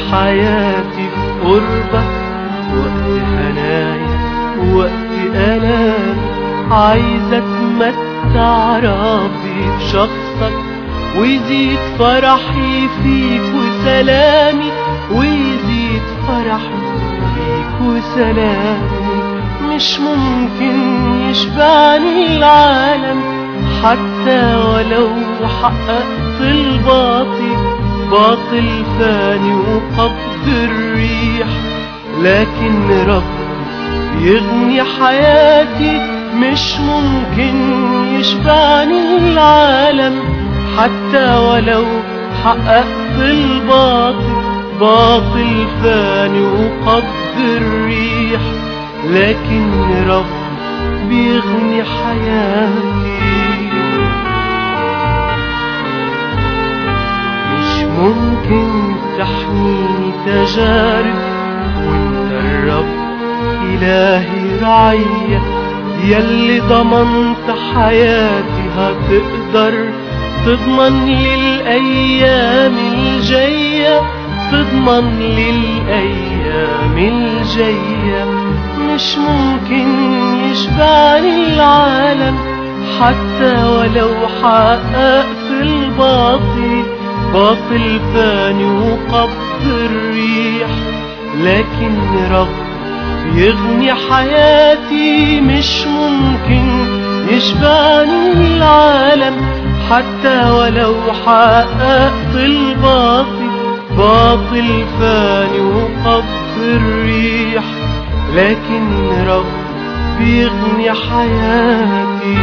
حياتي في قربك، وقت هنايا وقت ألامي عايز أتمتع ربي بشخصك، ويزيد فرحي فيك وسلامي، ويزيد فرحي فيك وسلامي. مش ممكن يشبعني العالم حتى ولو حققت الباطل، باطل فاني وقبض الريح، لكن ربي يغني حياتي. مش ممكن يشبعني العالم حتى ولو حققت الباطل، باطل فاني وقبض الريح، لكن ربي بيغني حياتي. مش ممكن تحميني تجارب وانت الرب إلهي رعية، يلي ضمنت حياتي هتقدر تضمن للأيام الجاية، تضمن للأيام الجاية. مش ممكن يشبعني العالم حتى ولو حققت الباطل، باطل فاني وقبض الريح، لكن رب يغني حياتي. مش ممكن يشبعني العالم حتى ولو حققت الباطل، باطل فاني وقبض الريح، لكن رب بيغني حياتي.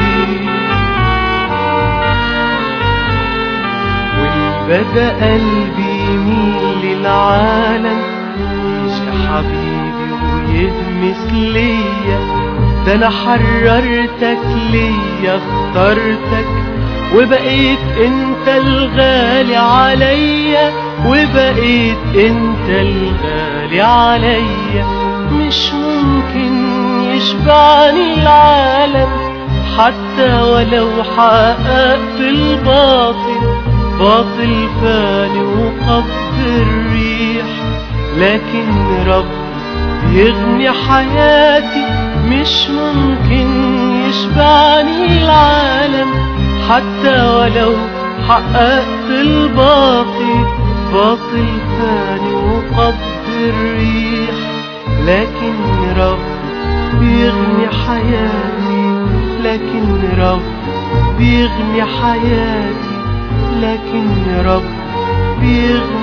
وبدأ قلبي يميل للعالم، يجي حبيبي ويهمس ليا، ده انا حررتك ليا اخترتك، وبقيت انت الغالي عليا، وبقيت انت الغالي عليا. مش ممكن يشبعني العالم حتى ولو حققت الباطل، باطل فاني وقبض الريح، لكن رب يغني حياتي. مش ممكن يشبعني العالم حتى ولو حققت الباطل، باطل فاني وقبض الريح، لكن رب بيغني حياتي، لكن رب بيغني حياتي، لكن رب بيغني